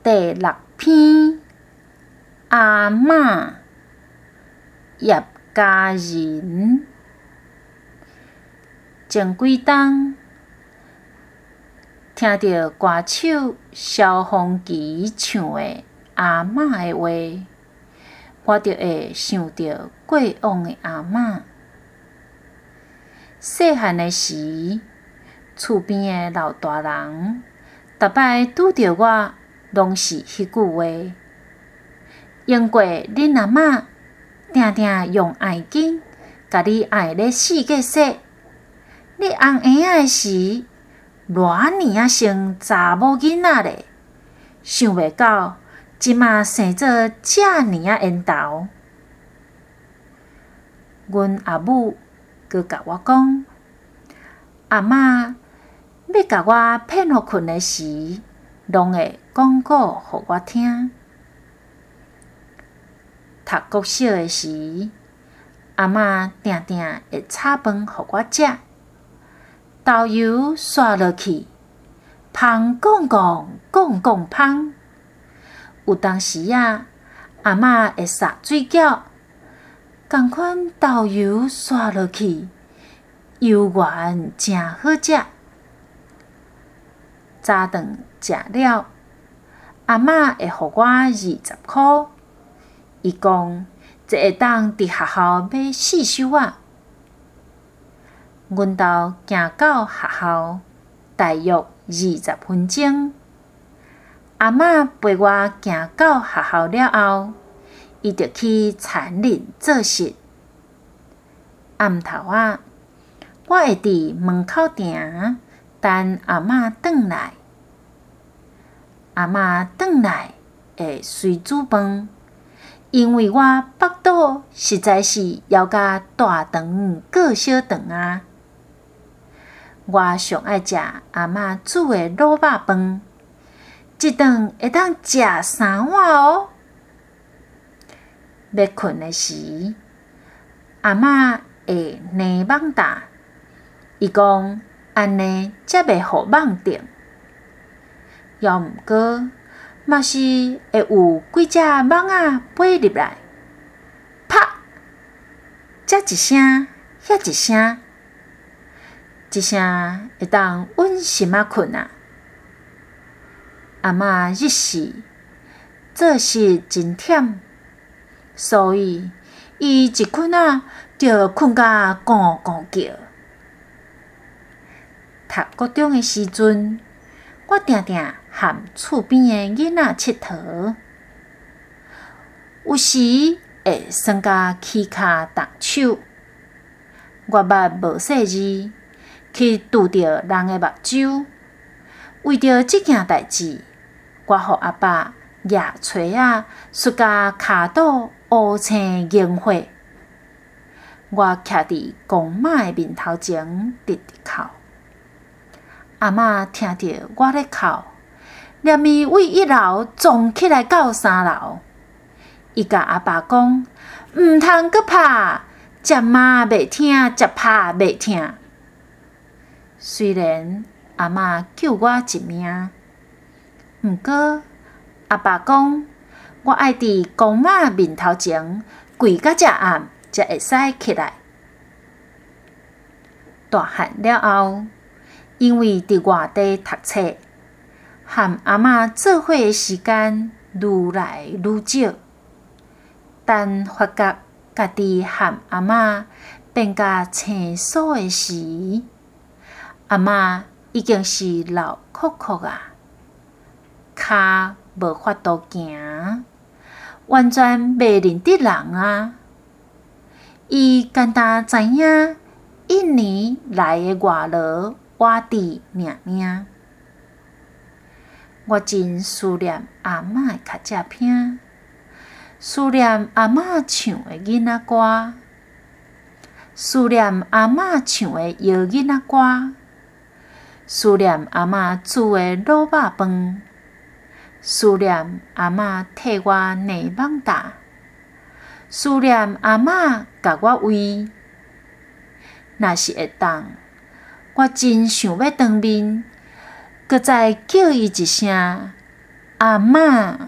第6篇，阿嬷叶嘉仁。前几冬，听到歌手萧煌奇唱的阿嬷的话，我就会想到过往的阿嬷。细汉的时，厝边的老大人，逐摆拄着我，拢是迄句话：用过恁阿嬷，定定用爱金，甲你爱咧四界说。你红婴仔的时，偌年啊生查某囡仔咧，想袂到即马生做遮尼啊缘投。阮阿母佫甲我讲，阿嬷要甲我骗互困的时，拢会讲古互我听。读国小的时，阿嬷定定会炒饭互我食。豆油刷落去，香讲讲，讲讲香。有当时啊，阿嬷会撒水饺，同款豆油刷落去，油圆真好食。早顿食了，阿嬷会互我20箍，伊讲这会当伫学校买4首仔。阮兜行到学校，大约20分钟。阿嬷陪我行到学校了后，伊就去田林做事。暗头仔，我会伫门口埕等阿嬷转来。阿嬷转来会随煮饭，因为我腹肚实在是枵甲大肠过小肠啊。我上爱食阿嬷煮的卤肉饭，一顿会当食3碗哦。要困的时，阿嬷会捏网搭，伊讲安尼才袂互网定。要毋过，嘛是会有几只网仔飞入来，啪！这一声，遐一声。一声会当稳心仔困啊！阿嬷日时做事真忝，所以伊一困啊就困甲咕咕叫。读国中的时阵，我定定和厝边的囡仔佚佗，有时会酸甲起骹动手。我捌无识字。去拄着人的目睭，为着这件代志，我互阿爸举锤仔摔甲骹肚乌青凝血。我徛伫公妈的面头前直直哭。阿嬷听着我咧哭，连伊为1楼撞起来到3楼。伊甲阿爸讲：毋通阁拍，接骂袂听，接拍袂听。虽然阿嬷救我一命，毋过阿爸讲，我爱伫公妈面头前跪到遮暗，才会使起来。大汉了后，因为伫外地读册，和阿嬷做伙的时间愈来愈少。但发觉家己和阿嬷变甲生疏的时，阿嬷已经是老哭哭啊，骹无法度行，完全袂认得人啊。伊简单知影1年来的外劳活伫尔尔。我真思念阿嬷的脚趾片，思念阿嬷唱的囡仔歌，思念阿嬷唱的摇囡仔歌。思念阿嬷煮的卤肉饭，思念阿嬷替我捏网搭，思念阿嬷甲我喂。若是会当，我真想要当面，搁再叫伊一声阿嬷。